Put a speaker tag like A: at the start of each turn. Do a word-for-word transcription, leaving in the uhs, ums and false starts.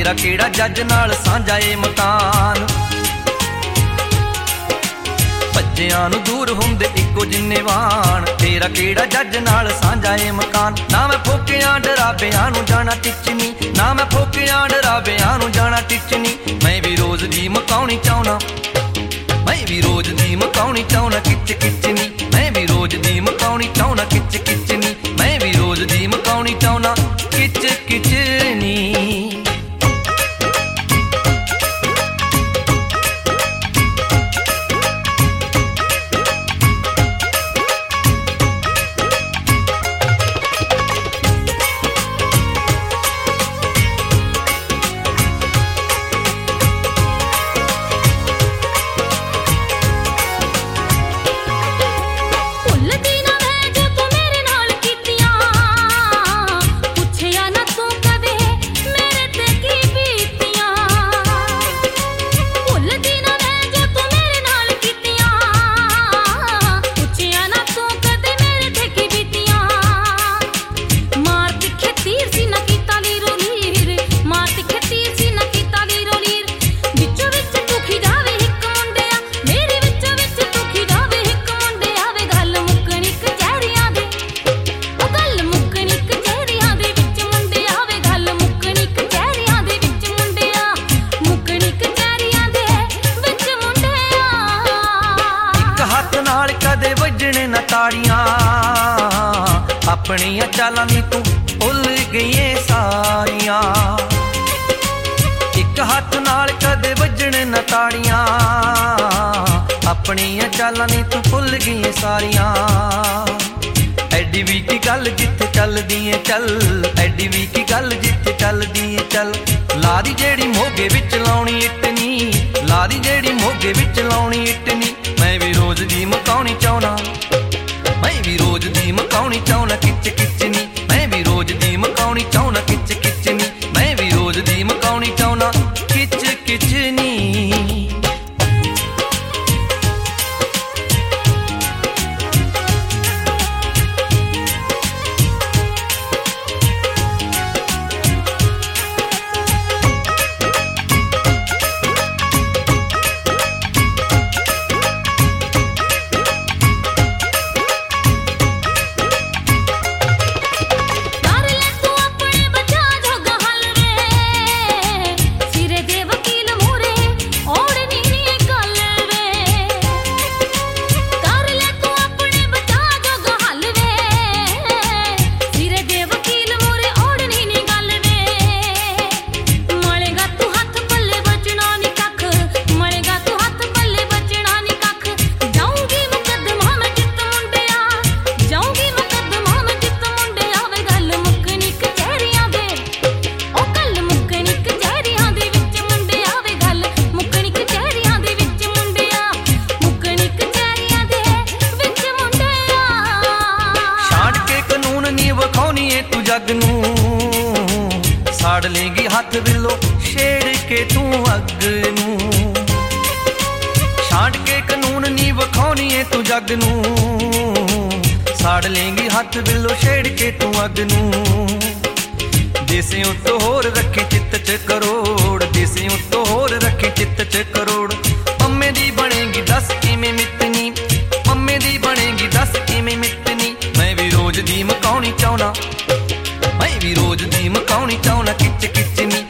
A: तेरा केड़ा जज नाल सांझा ए मकान। भज्जियां नूं दूर हुंदे इक्को जिन्ने वाण, तेरा केड़ा जज नाल सांझा ए मकान। ना मैं फोकियां डराबियां नूं जाना टिचनी, ना मैं फोकियां डराबियां नूं जाना टिचनी। मैं भी रोज दी मकाउणी चाहुना, मैं भी रोज दी मकाउणी चाहुना किच किचनी। मैं भी रोज दी मकाउणी चाहुना किच किचनी। मैं भी रोज दी मकाउणी चाहुना किच किचनी। ताड़ियां अपनियां चालां नी तू भुल गई सारियां। एक हाथ नाल कदे वजने न ताड़ियां, अपनियां चालां नी तू भुल गई सारियां। एडी वी की गल जिथे चलदी है चल, एडी वी की गल जिथे चलदी है चल। लारी जेड़ी मोगे विच लाउणी इटनी, लारी जेड़ी मोगे विच लाउणी इटनी। मैं भी रोज दी मकाउणी चाहुना, मैं भी रोज दी मकाउणी चाहुना किच किचनी। मैं भी रोज दी मकाउणी चाहुना किच किचनी। मैं भी रोज दी मकाउणी चाहुना किच किचनी। जग नूं साड़ लेंगी हाथ विलो छेड़ के तू अग नूं। छाड़ के कानून नी वखाउणी है तू जग नूं, साड़ लेंगी हाथ विलो छेड़ के तू अग नूं। देसे उत्तो होर रखे चित्त च करोड़, देसे उत्तो होर रखे चित्त च करोड़। मम्मे दी बनेगी दस किवें मितनी, मम्मे दी बनेगी दस किवें मितनी। मैं भी रोज दी मकाउणी चाहुना, मैं भी रोज दी मकाउणी चाहुना किच किचनी।